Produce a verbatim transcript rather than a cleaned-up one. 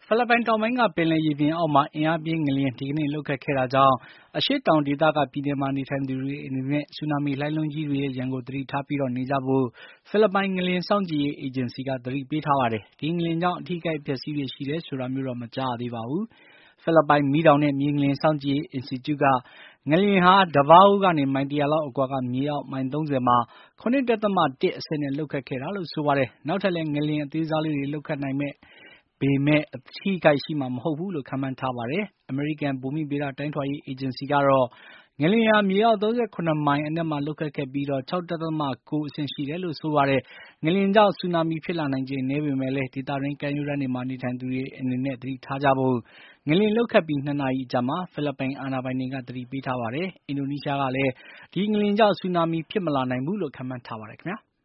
ဖိလစ်ပိုင်တောင်ပိုင်းကပင်လယ်ရေပြင်အောက်မှာအင်အားပြင်းငလျင်ဒီကနေ့လှုပ်ခတ်ခဲ့တာကြောင့်အရှေ့တောင်ဒေသကပြည်နယ်မှာနေထိုင်သူတွေအနေနဲ့ဆူနာမီလှိုင်းလုံးကြီးတွေရဲ့ရန်ကိုသတိထားပြီးနေကြဖို့ဖိလစ်ပိုင်ငလျင်စောင့်ကြည့်ရေးအေဂျင်စီကသတိပေးထားပါတယ်။ဒီငလျင်ကြောင့်အထိခိုက်အပျက်စီးတွေရှိတယ်ဆိုတာမျိုးတော့မကြားရသေးပါဘူး။ဖိလစ်ပိုင်မီးတောင်နဲ့မြေငလျင်စောင့်ကြည့်ရေးအင်စတီကျုကငလျင်ဟာဒဗားအိုကနေမိုင်တရာလောက်အကွာကမြေအောက်မိုင်သုံးဆယ်မှာ ၇.၁ အဆင့်နဲ့လှုပ်ခတ်ခဲ့တာလို့ဆိုပါတယ်။နောက်ထပ်လည်းငလျင်အသေးစားလေးတွေလှုပ်ခတ်နိုင်ပေမဲ့အထိအခိုက်ရှိမှာမဟုတ်ဘူးလို့ခန့်မှန်းထားပါတယ်။အမေရိကန်ဘူမိဗေဒတိုင်းထွာရေးအေဂျင်စီကတော့ငလျင်ဟာမြေအောက်၃၇မိုင်အနက်မှာလှုပ်ခတ်ခဲ့ပြီး ၆.၉ အဆင့်ရှိတယ်လို့ဆိုပါတယ်။ငလျင်ကြောင့်ဆူနာမီဖြစ်လာနိုင်ခြေနည်းပေမဲ့လည်းဒေသတွင်းကမ်းရိုးတန်းတွေမှာနေထိုင်သူတွေအနေနဲ့သတိထားကြဖို့ငလျင်လှုပ်ခတ်ပြီးနှစ်နာရီအကြာမှာဖိလစ်ပိုင်အာဏာပိုင်တွေကသတိပေးထားပါတယ်။အင်ဒိုနီးရှားကလည်းဒီငလျင်ကြောင့်ဆူနာမီဖြစ်မလာနိုင်ဘူးလို့ခန့်မှန်းထားပါတယ်ခင်ဗျာ။